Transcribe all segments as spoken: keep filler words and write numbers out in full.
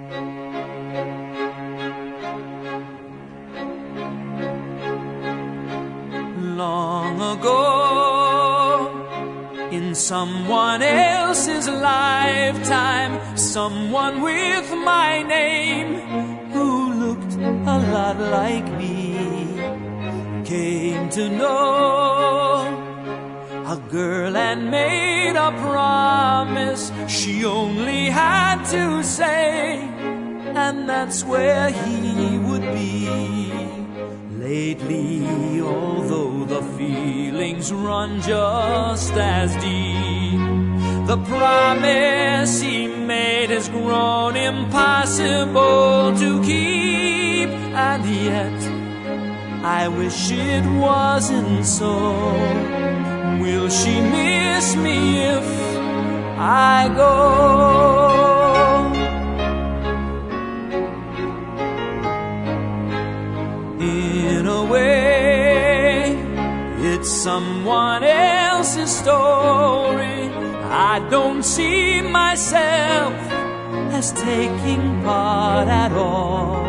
Long ago, in someone else's lifetime, someone with my name who looked a lot like me came to know a girl and made a promise she only had to say, and that's where he would be. Lately, although the feelings run just as deep, the promise he made has grown impossible to keep. And yet, I wish it wasn't so. Will she miss me if I go? In a way, it's someone else's story. I don't see myself as taking part at all.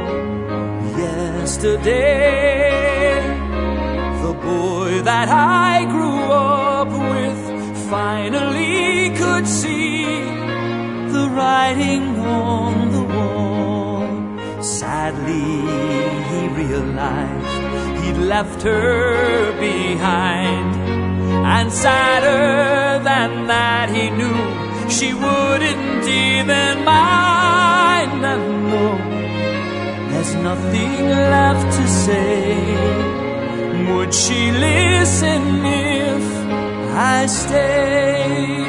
Yesterday, the boy that I grew up with finally could see the writing on the wall. Sadly, he realized he'd left her behind, and sadder than that, he knew she wouldn't even mind. And no, there's nothing left to say. Would she listen if I stay?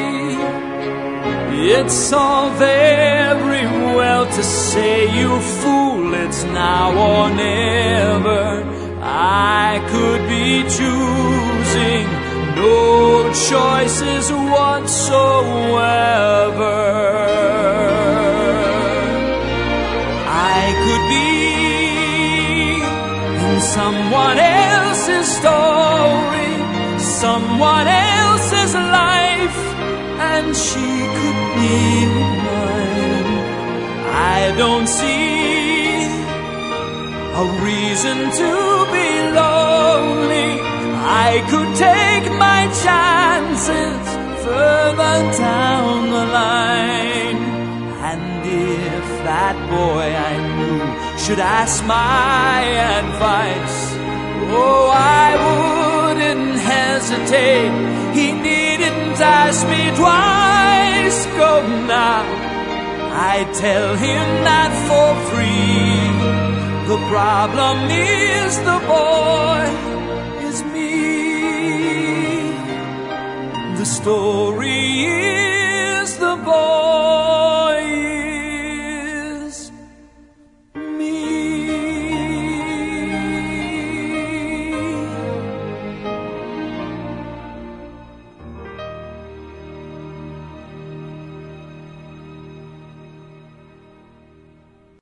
It's all very well to say, you fool, it's now or never. I could be choosing no choices whatsoever. I could be in someone else's story, someone else's life, and she could be mine. I don't see a reason to be lonely. I could take my chances further down the line. And if that boy I knew should ask my advice, oh, I wouldn't hesitate. He needn't ask me twice. Go now, I'd tell him that for free. The problem is the boy is me. The story is